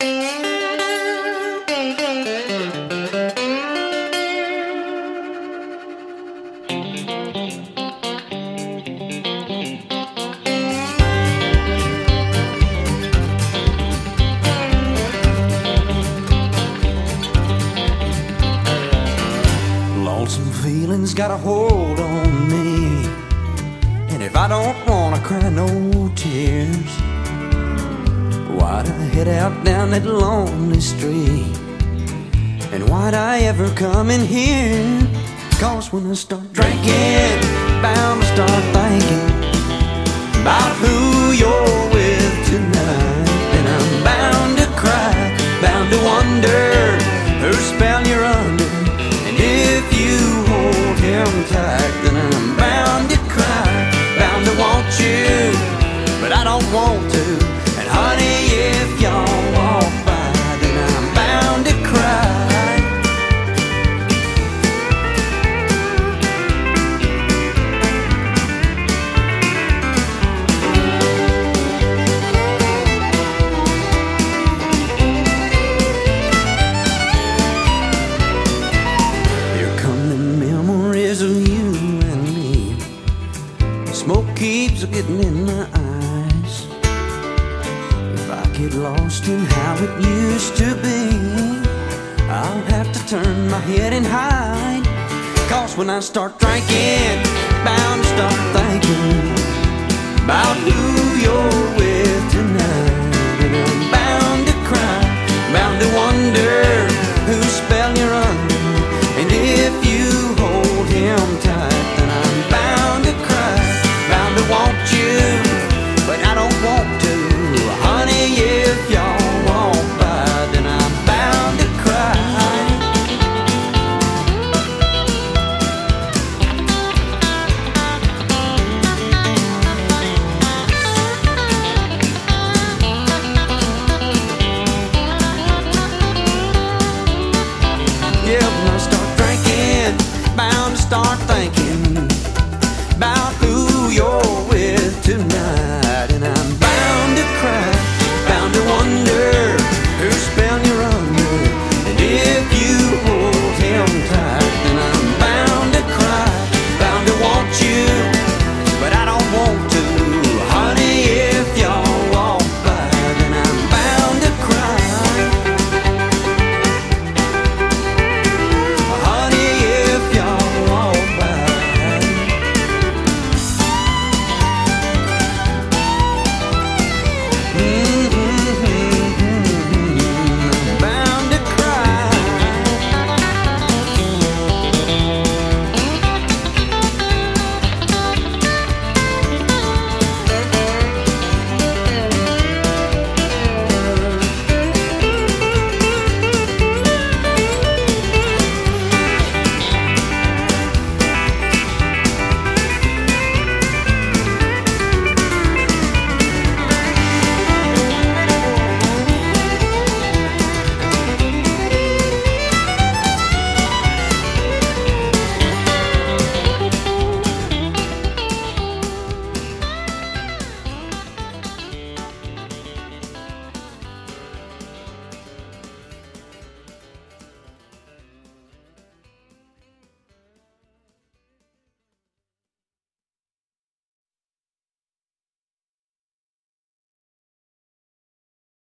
Lonesome feelings got a hold on me, and if I don't wanna cry no tears, why'd I head out down that lonely street? And why'd I ever come in here? 'Cause when I start drinking, bound to start thinking about who you're with tonight. And I'm bound to cry, bound to wonder whose spell you're under. And if you hold him tight, then I'm bound to cry, bound to want you, but I don't want to. And honey, if y'all walk by, then I'm bound to cry. Smoke keeps getting in my eyes. If I get lost in how it used to be, I'll have to turn my head and hide. 'Cause when I start drinking, bound to start thinking about who you're with.